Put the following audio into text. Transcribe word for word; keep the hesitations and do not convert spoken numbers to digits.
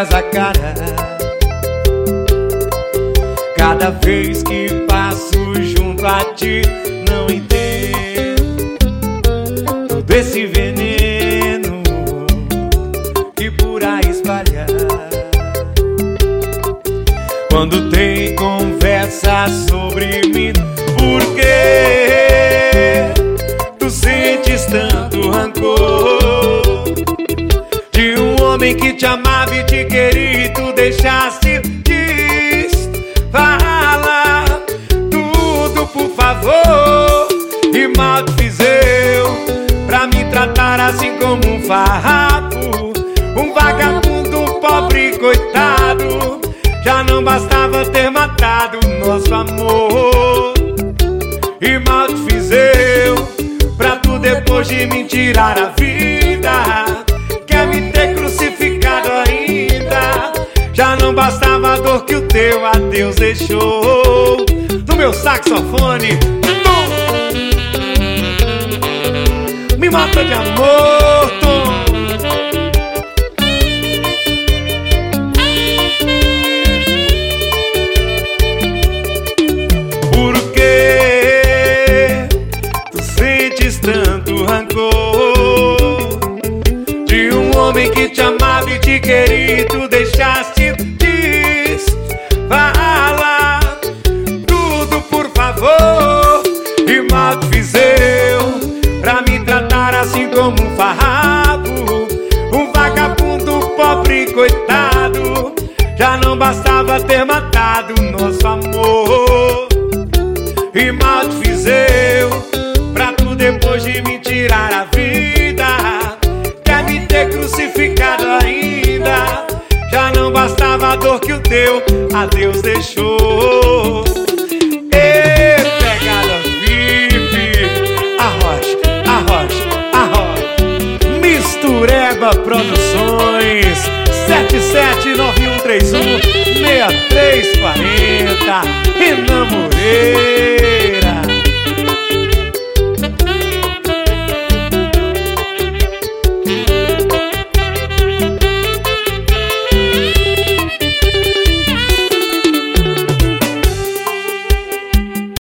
vergonhas a cara. Cada vez que passo junto a ti, não entendo todo esse veneno que por aí espalha. Quando tem conversa sobre mim, por que tu sentes tanto rancor de um homem que te amava e te queria e tu deixaste? Diz, fala tudo por favor. E mal te fiz eu pra me tratar assim como um farrapo, um vagabundo, um pobre coitado. Já não bastava ter matado nosso amor. E mal te fiz eu pra tu depois de me tirar a vida, quer me ter crucificado ainda. Já não bastava a dor que o teu adeus deixou. No meu saxofone, tom, me mata de amor, tom. Tanto rancor de um homem que te amava e te queria e tu deixaste. Diz, fala tudo por favor. E mal te fiz eu pra me tratar assim como um farrapo, um vagabundo, um pobre coitado. Já não bastava ter matado nosso amor. E mal te fiz eu pra tu depois de me tirar a vida, quer me ter crucificado ainda. Já não bastava a dor que o teu adeus deixou. E pegada V I P, arrocha, arrocha, arrocha. Mistureba Produções, sete sete nove um três um seis três quatro zero. Enamorei.